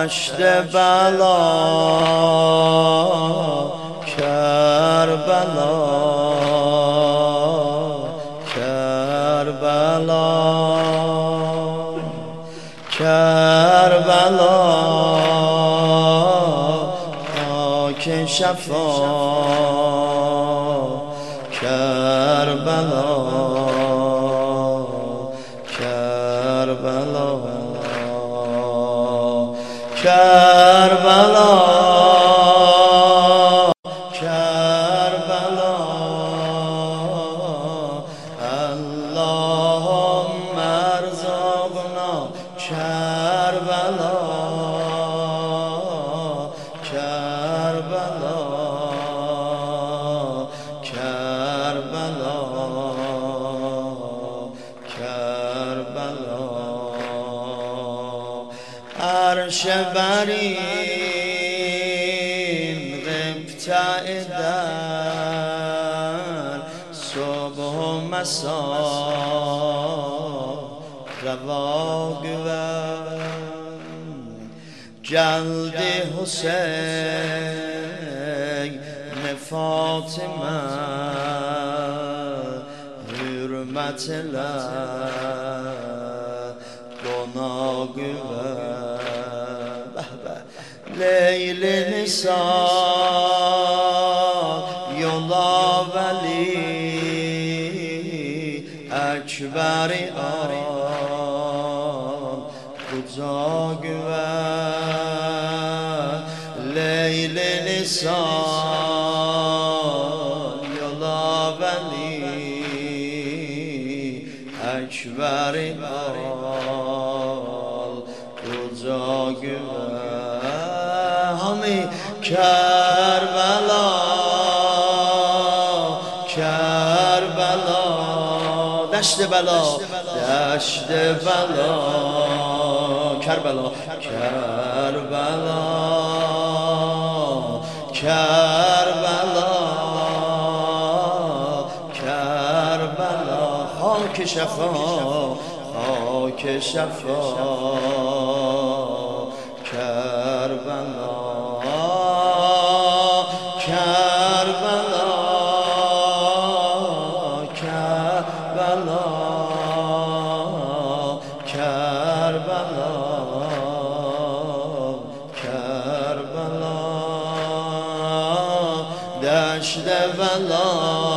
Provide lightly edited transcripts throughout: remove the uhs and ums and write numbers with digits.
دشت بلا کربلا کربلا کربلا خاک شفا کربلا کربلا کربلا کربلا اللهم ارزقنا کربلا کربلا کربلا کربلا عرش برین قبطه در صبح و مسا رواگوند جلد حسین فاطمه حرمت گناگوند لیل نسا یولا ولی اکبری آن کجا گوند لیل نسا یولا ولی اکبری آن کجا گوند همی کربلا کربلا دشت بلا دشت بلا کربلا کربلا کربلا کربلا خاک شفا خاک شفا کربلا کربلا کربلا کربلا کربلا دشت بلا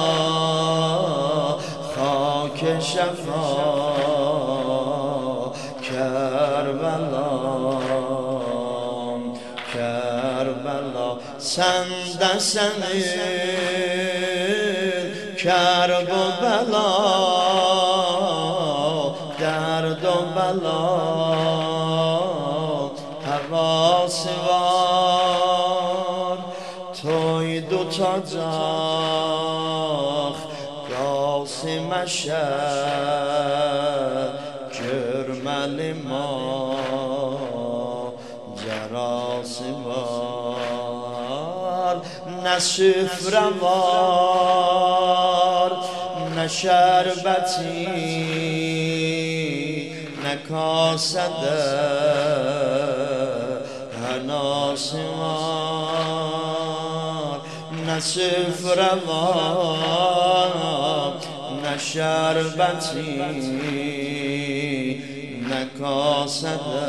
خاک شفا کربلا کربلا سندسنی کرب و بلا درد و بلا حواسوار توی دوتا جاخ قاسمشه جرمل ما جراسوار نه سفروار نه شربتی نه کاسده هناسوار نه سفروار نه شربتی نه کاسده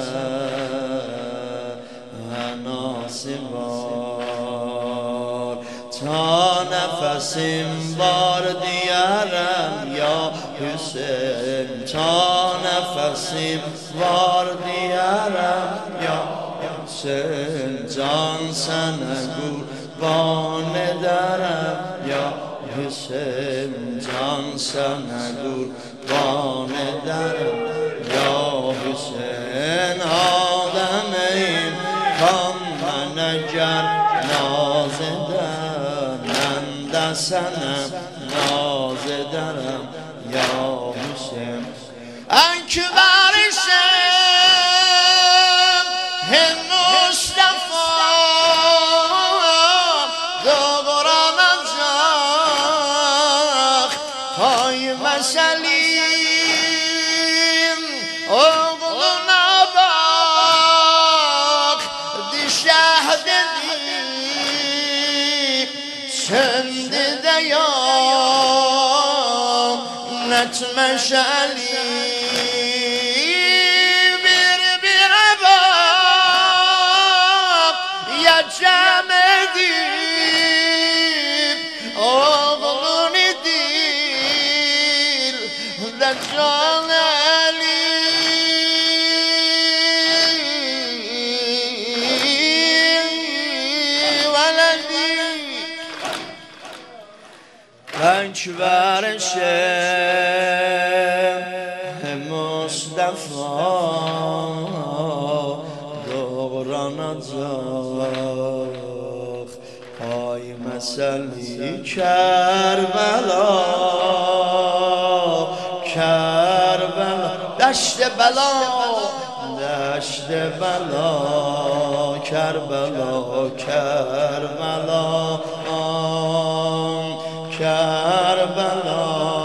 هناسوار تا نفسیم بار دیارم یا حسین تا نفسیم بار دیارم یا حسین جان سنگور بان درم یا حسین جان سنگور بان درم یا حسین آدم این کام منگر نازدن نندسنم نازدرم یا حسین اکبرشم هم مصطفی دوران جاخ پای مسلیم اغلو نباخ مشعلی bir bak ya cemedip oğlun idil Deccal Ali veledi Ekber Şeyh Mustafa doğranacak Ay meseli Kerbela Kerbela Deşte bela Deşte bela Kerbela Kerbela Kerbela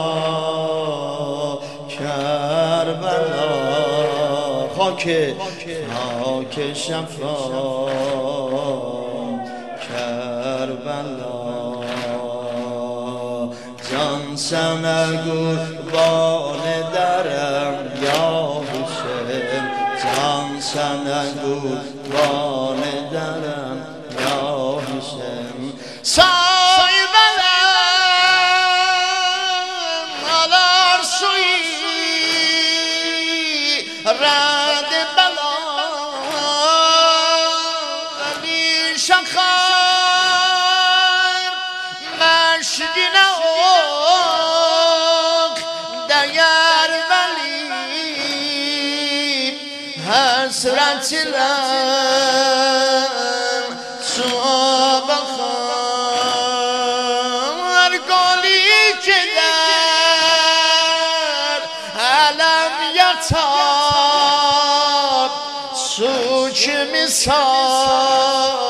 Kerbela Hak şefam Kerbela Can sana kurban ederim ya Hüseyin Can sana kurban ederim ya Hüseyin رد بلا علی شخر مشگین اوک دیگر ولی حسرت لن صحاب خار گلی که در علم یتاب سوچ مثال